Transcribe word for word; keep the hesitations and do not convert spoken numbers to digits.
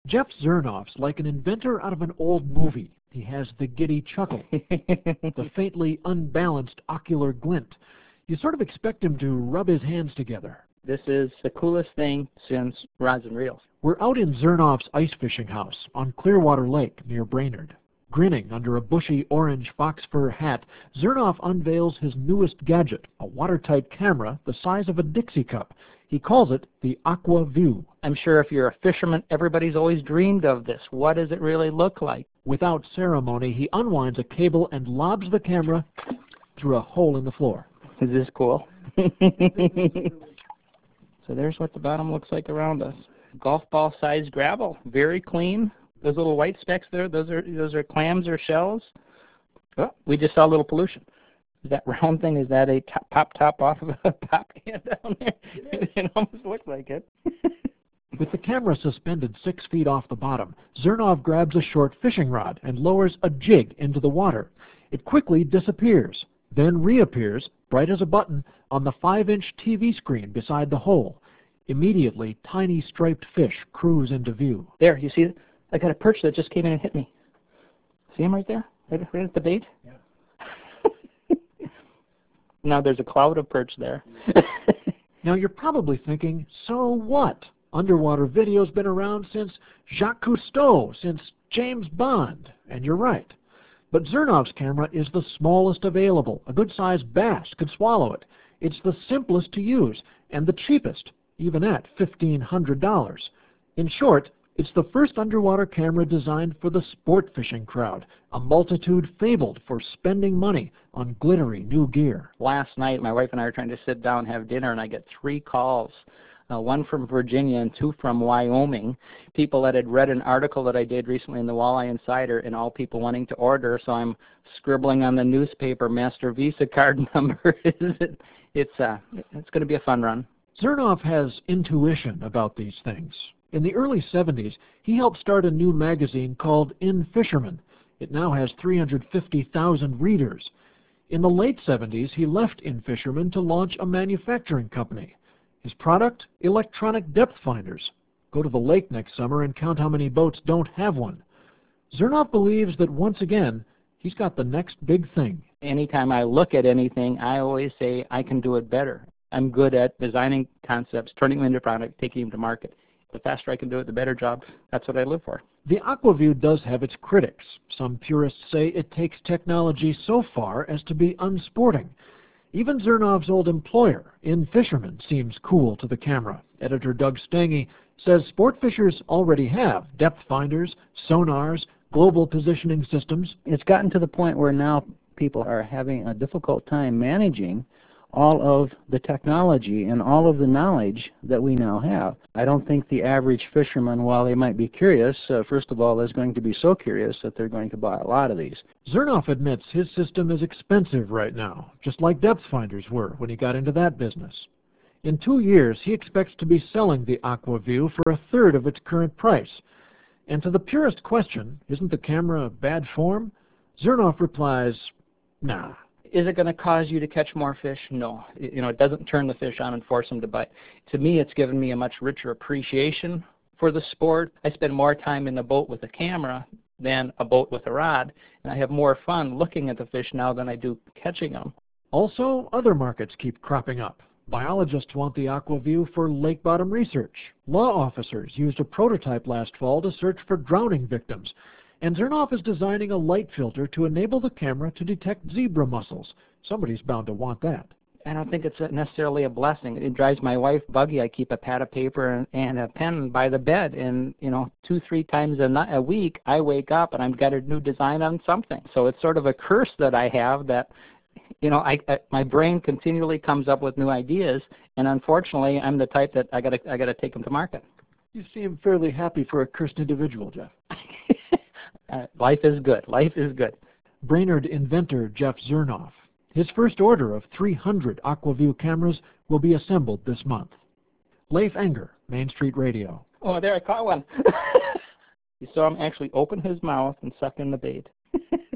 Jeff Zernoff's like an inventor out of an old movie. He has the giddy chuckle, the faintly unbalanced ocular glint. You sort of expect him to rub his hands together. This is the coolest thing since rods and reels. We're out in Zernoff's ice fishing house on Clearwater Lake near Brainerd. Grinning under a bushy orange fox fur hat, Zernoff unveils his newest gadget, a watertight camera the size of a Dixie cup. He calls it the Aqua View. I'm sure if you're a fisherman, everybody's always dreamed of this. What does it really look like? Without ceremony, he unwinds a cable and lobs the camera through a hole in the floor. Is this cool? So there's what the bottom looks like around us. Golf ball sized gravel, very clean. Those little white specks there, those are those are clams or shells. Oh, we just saw a little pollution. Is that round thing, is that a top, pop top off of a pop can down there? It almost looked like it. With the camera suspended six feet off the bottom, Zernoff grabs a short fishing rod and lowers a jig into the water. It quickly disappears, then reappears, bright as a button, on the five-inch T V screen beside the hole. Immediately, tiny striped fish cruise into view. There, you see, I got a perch that just came in and hit me. See him right there? Right, right at the bait? Yeah. Now there's a cloud of perch there. Now you're probably thinking, so what? Underwater video's been around since Jacques Cousteau, since James Bond. And you're right. But Zernoff's camera is the smallest available. A good-sized bass could swallow it. It's the simplest to use and the cheapest, even at fifteen hundred dollars. In short, it's the first underwater camera designed for the sport fishing crowd, a multitude fabled for spending money on glittery new gear. Last night, my wife and I were trying to sit down and have dinner, and I get three calls. Uh, one from Virginia and two from Wyoming, people that had read an article that I did recently in the Walleye Insider, and all people wanting to order, so I'm scribbling on the newspaper master Visa card number. it's uh, it's going to be a fun run. Zernoff has intuition about these things. In the early seventies, he helped start a new magazine called In Fisherman. It now has three hundred fifty thousand readers. In the late seventies, he left In Fisherman to launch a manufacturing company. His product? Electronic depth finders. Go to the lake next summer and count how many boats don't have one. Zernoff believes that once again, he's got the next big thing. Anytime I look at anything, I always say I can do it better. I'm good at designing concepts, turning them into product, taking them to market. The faster I can do it, the better job. That's what I live for. The AquaView does have its critics. Some purists say it takes technology so far as to be unsporting. Even Zernoff's old employer, In Fisherman, seems cool to the camera. Editor Doug Stange says sport fishers already have depth finders, sonars, global positioning systems. It's gotten to the point where now people are having a difficult time managing all of the technology and all of the knowledge that we now have. I don't think the average fisherman, while they might be curious, uh, first of all, is going to be so curious that they're going to buy a lot of these. Zernoff admits his system is expensive right now, just like depth finders were when he got into that business. In two years, he expects to be selling the AquaView for a third of its current price. And to the purest question, isn't the camera bad form? Zernoff replies, nah. Is it going to cause you to catch more fish? No. You know, it doesn't turn the fish on and force them to bite. To me, it's given me a much richer appreciation for the sport. I spend more time in the boat with a camera than a boat with a rod, and I have more fun looking at the fish now than I do catching them. Also, other markets keep cropping up. Biologists want the AquaView for lake bottom research. Law officers used a prototype last fall to search for drowning victims. And Zernoff is designing a light filter to enable the camera to detect zebra mussels. Somebody's bound to want that. I don't think it's necessarily a blessing. It drives my wife buggy. I keep a pad of paper and, and a pen by the bed, and you know, two, three times a, night, a week, I wake up and I've got a new design on something. So it's sort of a curse that I have that, you know, I, I my brain continually comes up with new ideas, and unfortunately, I'm the type that I gotta I gotta take them to market. You seem fairly happy for a cursed individual, Jeff. Uh, life is good. Life is good. Brainerd inventor Jeff Zernoff. His first order of three hundred AquaView cameras will be assembled this month. Leif Enger, Main Street Radio. Oh, there, I caught one. You saw him actually open his mouth and suck in the bait.